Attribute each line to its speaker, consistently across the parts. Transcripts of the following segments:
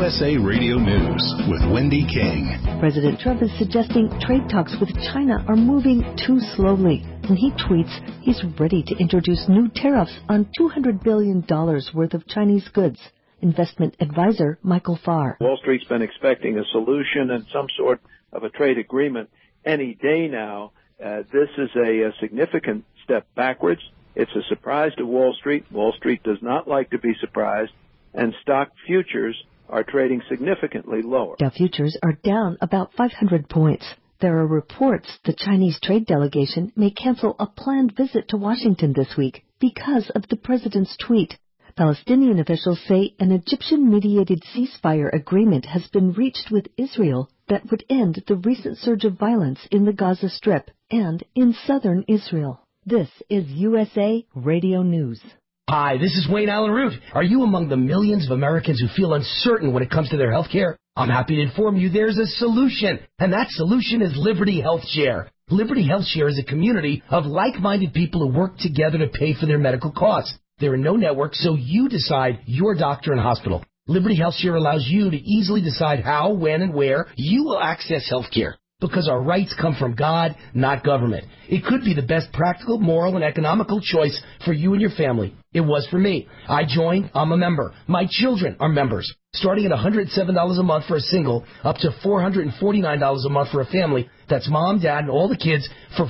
Speaker 1: USA Radio News with Wendy King.
Speaker 2: President Trump is suggesting trade talks with China are moving too slowly. And he tweets he's ready to introduce new tariffs on $200 billion worth of Chinese goods. Investment advisor Michael Farr.
Speaker 3: Wall Street's been expecting a solution and some sort of a trade agreement any day now. This is a significant step backwards. It's a surprise to Wall Street. Wall Street does not like to be surprised, and stock futures are trading significantly lower.
Speaker 2: Dow futures are down about 500 points. There are reports the Chinese trade delegation may cancel a planned visit to Washington this week because of the president's tweet. Palestinian officials say an Egyptian-mediated ceasefire agreement has been reached with Israel that would end the recent surge of violence in the Gaza Strip and in southern Israel. This is USA Radio News.
Speaker 4: Hi, this is Wayne Allen Root. Are you among the millions of Americans who feel uncertain when it comes to their health care? I'm happy to inform you there's a solution, and that solution is Liberty Health Share. Liberty Health Share is a community of like-minded people who work together to pay for their medical costs. There are no networks, so you decide your doctor and hospital. Liberty Health Share allows you to easily decide how, when, and where you will access health care. Because our rights come from God, not government. It could be the best practical, moral, and economical choice for you and your family. It was for me. I joined. I'm a member. My children are members. Starting at $107 a month for a single, up to $449 a month for a family. That's mom, dad, and all the kids for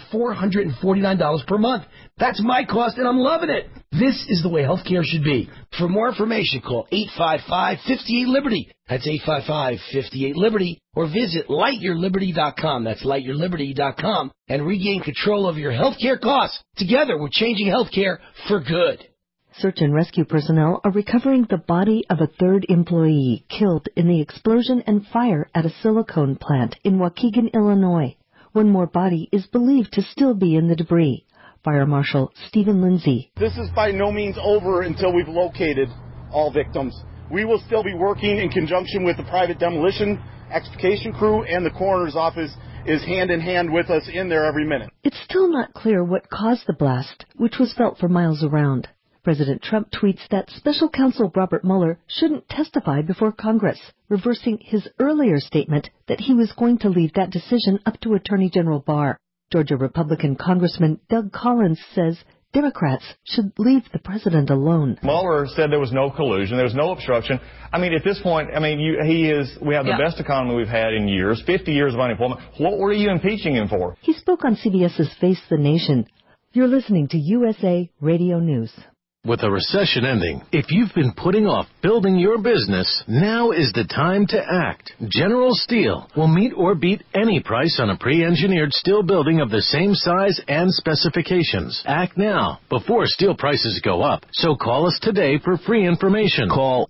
Speaker 4: $449 per month. That's my cost, and I'm loving it. This is the way healthcare should be. For more information, call 855-58-LIBERTY. That's 855-58-LIBERTY. Or visit lightyourliberty.com. That's lightyourliberty.com. And regain control over your healthcare costs. Together, we're changing healthcare for good.
Speaker 2: Search and rescue personnel are recovering the body of a third employee killed in the explosion and fire at a silicone plant in Waukegan, Illinois. One more body is believed to still be in the debris. Fire Marshal Stephen Lindsay.
Speaker 5: This is by no means over until we've located all victims. We will still be working in conjunction with the private demolition extrication crew, and the coroner's office is hand in hand with us in there every minute.
Speaker 2: It's still not clear what caused the blast, which was felt for miles around. President Trump tweets that Special Counsel Robert Mueller shouldn't testify before Congress, reversing his earlier statement that he was going to leave that decision up to Attorney General Barr. Georgia Republican Congressman Doug Collins says Democrats should leave the president alone.
Speaker 6: Mueller said there was no collusion, there was no obstruction. I mean, at this point, we have the best economy we've had in years, 50 years of unemployment. What were you impeaching him for?
Speaker 2: He spoke on CBS's Face the Nation. You're listening to USA Radio News.
Speaker 7: With a recession ending, if you've been putting off building your business, now is the time to act. General Steel will meet or beat any price on a pre-engineered steel building of the same size and specifications. Act now, before steel prices go up. So call us today for free information.
Speaker 8: Call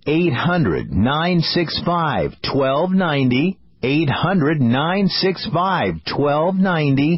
Speaker 8: 800-965-1290. 800-965-1290,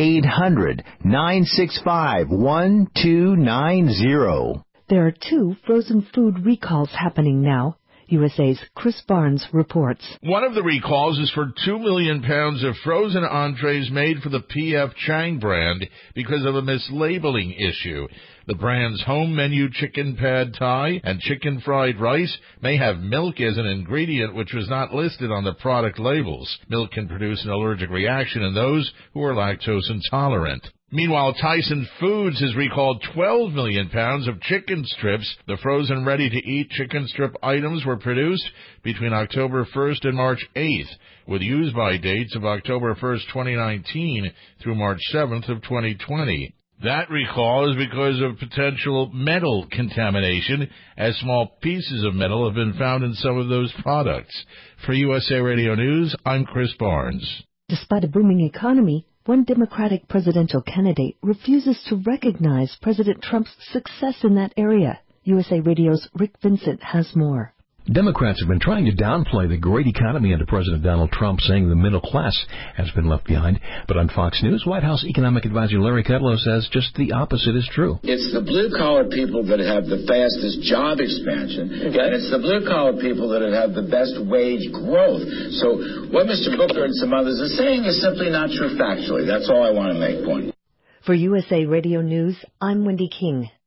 Speaker 8: 800-965-1290.
Speaker 2: There are 2 frozen food recalls happening now. USA's Chris Barnes reports.
Speaker 9: One of the recalls is for 2 million pounds of frozen entrees made for the P.F. Chang brand because of a mislabeling issue. The brand's home menu chicken pad thai and chicken fried rice may have milk as an ingredient which was not listed on the product labels. Milk can produce an allergic reaction in those who are lactose intolerant. Meanwhile, Tyson Foods has recalled 12 million pounds of chicken strips. The frozen ready-to-eat chicken strip items were produced between October 1st and March 8th, with use-by dates of October 1st, 2019 through March 7th of 2020. That recall is because of potential metal contamination, as small pieces of metal have been found in some of those products. For USA Radio News, I'm Chris Barnes.
Speaker 2: Despite a booming economy, one Democratic presidential candidate refuses to recognize President Trump's success in that area. USA Radio's Rick Vincent has more.
Speaker 10: Democrats have been trying to downplay the great economy under President Donald Trump, saying the middle class has been left behind. But on Fox News, White House economic advisor Larry Kudlow says just the opposite is true.
Speaker 11: It's the blue-collar people that have the fastest job expansion, and it's the blue-collar people that have the best wage growth. So what Mr. Booker and some others are saying is simply not true factually. That's all I want to make point.
Speaker 2: For USA Radio News, I'm Wendy King.